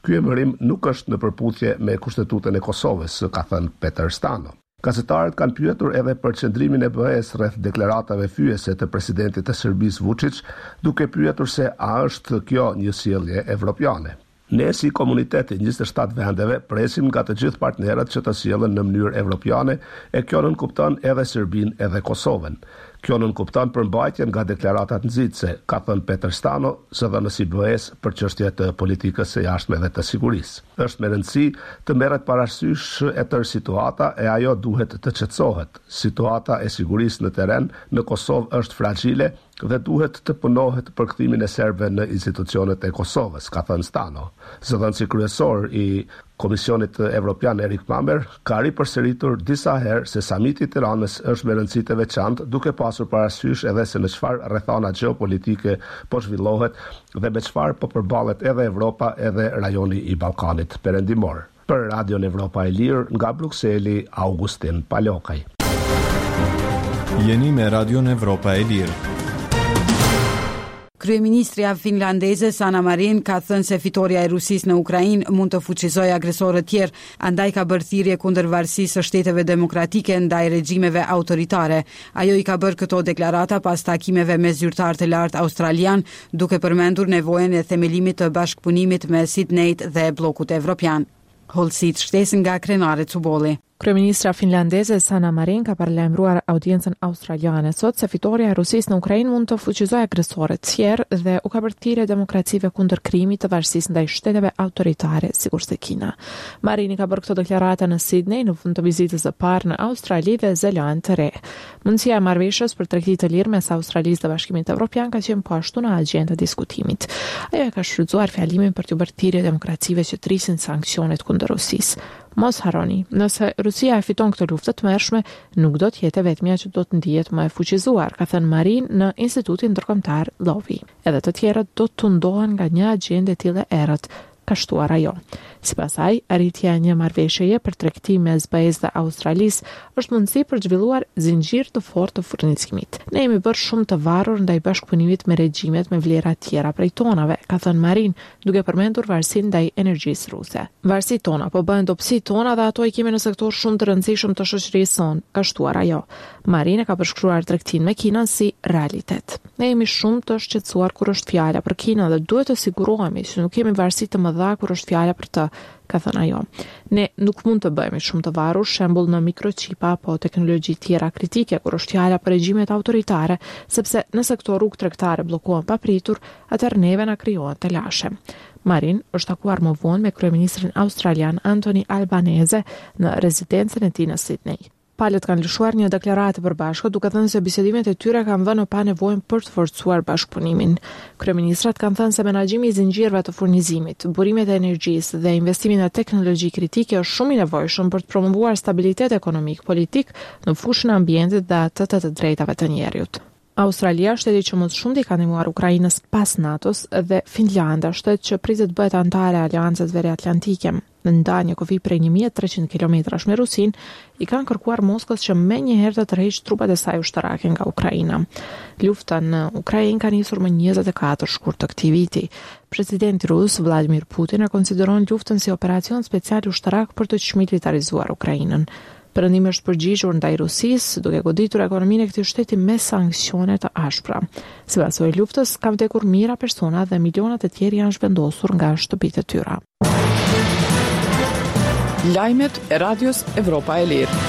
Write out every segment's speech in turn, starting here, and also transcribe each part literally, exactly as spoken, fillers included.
Ky emërim nuk është në përputhje me Kushtetutën e Kosovës, ka thënë Peter Stano. Gazetarët kanë pyetur edhe për qëndrimin e B E-s rreth deklaratave fyese të presidentit të Serbisë Vučić, duke pyetur se a është kjo një sjellje evropiane. Ne si komuniteti njëzet e shtatë vendeve presim nga të gjithë partnerët që të sjellen në mënyrë evropiane e kjo nënkupton edhe Serbinë edhe Kosovën. Kjo nënkupton përmbajtjen nga deklaratat nxitse, ka thënë Peter Stano, zëdhënës i B E-s për çështje të politikës së jashtme dhe të sigurisë. Është me rëndësi të merret parasysh e tërë situata e ajo duhet të qetësohet. Situata e sigurisë në terren në Kosovë është fragjile dhe duhet të punohet për kthimin e serbëve në institucionet e Kosovës, ka thënë Stano. Zëdhënësi kryesor i Komisionit Evropian Erik Mamber ka ripërsëritur disa herë se samiti i Tiranës është me rëndësi të veçantë, duke pasur parasysh edhe se në çfarë rrethana gjeopolitike po zhvillohet dhe me çfarë po përballet edhe Evropa edhe rajoni i Ballkanit Perëndimor. Për Radion Evropa e Lirë nga Brukseli, Augustin Palokaj. Jeni me Radion Evropa e Lirë. Kryeministrja finlandeze Sanna Marin ka thënë se fitoria e Rusisë në Ukrainë mund të fuqizojë agresorë të tjerë, andaj ka bërë thirrje kundër varësisë së shteteve demokratike ndaj regjimeve autoritare. Ajo i ka bërë këto deklarata pas takimeve me zyrtar të lartë australian, duke përmendur nevojën e themelimit të bashkëpunimit me Sydneyt dhe bllokut evropian. Holësit shtesën nga krenaret Cubolli. Kryeministra finlandeze Sanna Marin ka paralajmëruar audiencën australiane sot se fitoria e Rusisë në Ukrainë mund të fuqizojë agresorët të tjerë dhe u ka bërë thirrje demokracive kundër krimit të varësisë ndaj shteteve autoritare, sikur se Kina. Marin i ka bërë këto deklarata në Sydney në fund të vizitës së parë në Australi dhe Zeland të Re. Mundësia e marrëveshjes për tregti të lirë mes Australisë dhe Bashkimit Evropian ka qenë po ashtu në agjendë diskutimit. Ajo e ka shfrytzuar fjalimin për të bërë thirrje demokracive që trisin sanksionet kundër Rusisë. Mos harroni, nëse Rusia e fiton këtë luftë të tmerrshme, nuk do të jetë vetmja që do të ndihet më e fuqizuar, ka thënë Marin në Institutin Ndërkombëtar Lovi. Edhe të tjerët do të tundohen nga një agjendë e tillë errët, ka shtuar ajo. Sipas saj, arritja e një marrëveshjeje për tregtim mes B E-s dhe Australisë është mundësi për të zhvilluar zinxhir të fortë të furnizimit. Ne jemi bërë shumë të varur ndaj bashkëpunimit me regjimet me vlera të tjera prej tonave, ka thënë Marin, duke përmendur varësinë ndaj energjisë ruse. Varësitë tona po bëhen dobësitë tona dhe ato i kemi në sektor shumë të rëndësishëm të shoqërisë sonë, ka shtuar ajo. Marin e ka përshkruar tregtin me Kinën si realitet. Ne jemi shumë të shqetësuar kur është fjala për Kinën dhe duhet të sigurohemi që nuk kemi varësi të mëdha kur është fjala për të, ka thënë ajo. Ne nuk mund të bëhemi shumë të varur, shembull në mikrochipa apo teknologji tjera kritike kur është fjala për regjimet autoritare, sepse nëse këto rrugë tregtare bllokohen papritur, atëherë neve na krijohen të lashe. Marin është takuar më vonë me kryeministrin australian Anthony Albanese në rezidencën e tij në Sydney. Palët kanë lëshuar një deklaratë përbashkët, duke thënë se bisedimet e tyre kanë vënë pa nevojën për të forcuar bashkëpunimin. Kryeministrat kanë thënë se menaxhimi i zinxhirëve të furnizimit, burimet e energjisë dhe investimi në teknologji kritike është shumë i nevojshëm për të promovuar stabilitet ekonomik, politik në fushën e ambientit dhe atë të të drejtave të njerëzit. Australia, shteti që më shumë i ka ndihmuar Ukrainës pas NATO-s, dhe Finlanda, shtet që pritet bëhet antare e Aleancës Veriatlantike. Në ndanje kufi prej një mijë e treqind kilometrash me Rusin, i kanë kërkuar Moskës që me njëherë të tërheqë trupat e saj ushtarake nga Ukraina. Lufta në Ukrainë ka nisur më njëzet e katër shkurt të këtij viti. Presidenti rus Vladimir Putin e konsideron luftën si operacion special ushtarak për të çmilitarizuar Ukrainën. Perëndimi është përgjigjur ndaj Rusisë, duke goditur ekonominë e këtij shteti me sanksione të ashpra. Sipas së luftës, ka vdekur mijëra persona dhe miliona të tjerë janë zhvendosur nga shtëpitë e tyre. Lajmet e Radios Evropa e Lirë.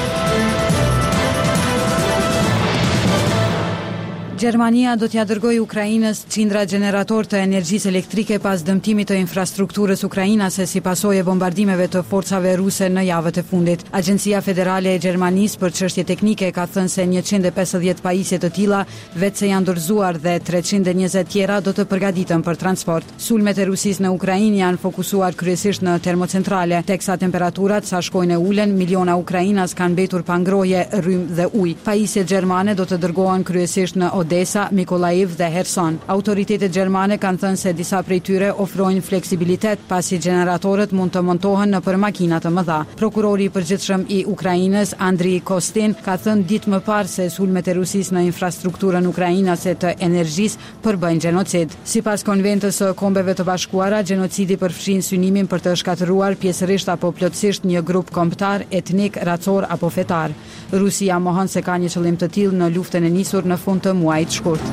Gjermania do t'ja dërgojë Ukrainës qindra gjenerator të energjisë elektrike pas dëmtimit të infrastrukturës ukrainase si pasojë e bombardimeve të forcave ruse në javët e fundit. Agjencia Federale e Gjermanisë për çështje teknike ka thënë se njëqind e pesëdhjetë pajisje të tilla vetë se janë dorëzuar dhe treqind e njëzet tjera do të përgatiten për transport. Sulmet e Rusisë në Ukrainë janë fokusuar kryesisht në termocentrale, teksa temperaturat sa shkojnë e ulen, miliona ukrainas kanë mbetur pa ngroje, rrymë dhe ujë. Pajisjet gjermane do të dërgohen kryesisht në Odessa, Mykolaiv dhe Kherson. Autoritetet gjermane kanë thënë se disa prej tyre ofrojnë fleksibilitet pasi generatorët mund të montohen nëpër makina të mëdha. Prokurori i përgjithshëm i Ukrainës, Andriy Kostin, ka thënë ditë më parë se sulmet e Rusisë në infrastrukturën ukrainase të energjisë përbëjnë gjenocid. Sipas konventës së Kombeve të Bashkuara, gjenocidi përfshin synimin për të shkatëruar pjesërisht apo plotësisht një grup kombëtar, etnik, racor apo fetar. Rusia mohon se ka një qëllim të tillë në luftën e nisur në fund të muajit shkurt.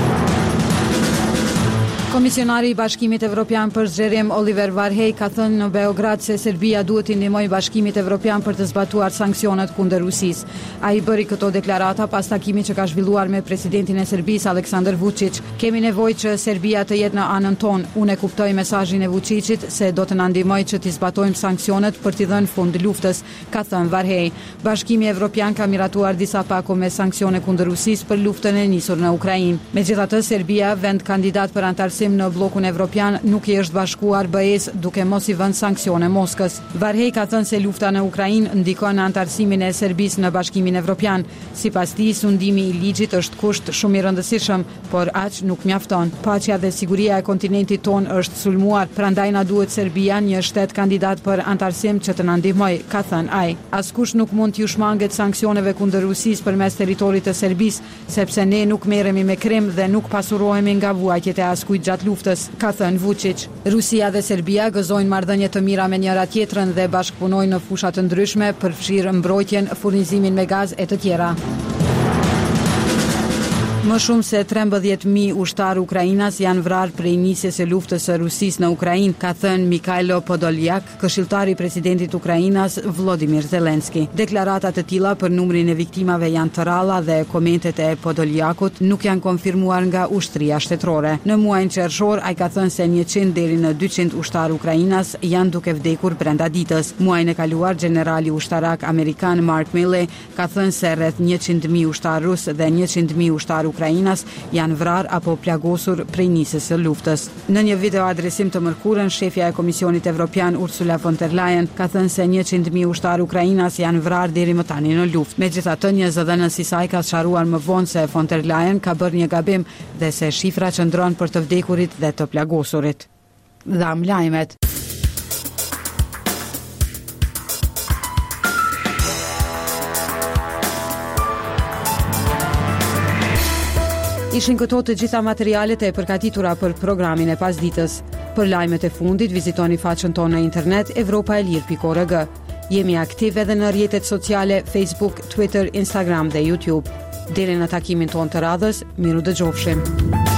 Komisionari i Bashkimit Evropian për zgjerim Oliver Varhej ka thënë në Beograd se Serbia duhet t'i ndihmojë Bashkimit Evropian për të zbatuar sanksionet kundër Rusisë. Ai bëri këto deklarata pas takimit që ka zhvilluar me presidentin e Serbisë Aleksandar Vučić. Kemi nevojë që Serbia të jetë në anën tonë. Unë e kuptoj mesazhin e Vučićit se do të na ndihmojë që t'i zbatojmë sanksionet për t'i dhënë fund luftës, ka thënë Varhej. Bashkimi Evropian ka miratuar disa pako me sanksione kundër Rusisë për luftën e nisur në Ukrainë. Megjithatë, Serbia, vend kandidat për antarësi në blokun evropian, nuk i është bashkuar B E S duke mos i vënë sanksione Moskës. Varhej ka thënë se lufta në Ukrainë ndikon në antarësimin e Serbisë në Bashkimin Evropian. Sipas tij, sundimi i ligjit është kusht shumë i rëndësishëm, por aq nuk mjafton. Paqja dhe siguria e kontinentit ton është sulmuar, prandaj na duhet Serbia, një shtet kandidat për antarësim, që të na ndihmojë, ka thënë ai. Askush nuk mund t'ju shmanget sanksioneve kundër Rusisë përmes territorit të Serbisë, sepse ne nuk merremi me Krim dhe nuk pasurohemi nga vuajtjet e askujt gjatë luftës, ka thënë Vučić. Rusia dhe Serbia gëzojnë marrëdhënie të mira me njëra tjetrën dhe bashkëpunojnë në fusha të ndryshme, përfshirë mbrojtjen, furnizimin me gaz e të tjera. Më shumë se trembëdhjetë mijë ushtarë Ukrainas janë vrarë prej nisjes së luftës së Rusisë në Ukrainë, ka thënë Mikhailo Podolyak, këshilltari i presidentit Ukrainas Volodymyr Zelensky. Deklarata të tilla për numrin e viktimave janë të rralla dhe komentet e Podolyakut nuk janë konfirmuar nga ushtria shtetërore. Në muajin qershor, ai ka thënë se njëqind deri në dyqind ushtarë Ukrainas janë duke vdekur brenda ditës. Muajin e kaluar, generali ushtarak amerikan Mark Milley ka thënë se rreth njëqind mijë ushtarë rus dhe njëqind mijë ushtarë Ukrainas janë vrarë apo plagosur prej nisjes së luftës. Në një video adresim të mërkurën, shefja e Komisionit Evropian Ursula von der Leyen ka thënë se njëqind mijë ushtarë Ukrainas janë vrarë deri më tani në luftë. Megjithatë, një zëdhënës i saj ka sqaruar më vonë se von der Leyen ka bërë një gabim dhe se shifra qëndron për të vdekurit dhe të plagosurit. Dham lajmet. Ishin këto të gjitha materialet e përgatitura për programin e pasditës. Për lajmet e fundit, vizitoni faqen tonë në internet evropa e lirë pikë org. Jemi aktiv edhe në rrjetet sociale Facebook, Twitter, Instagram dhe YouTube. Deri në takimin tonë të radhës, miru dëgjofshim.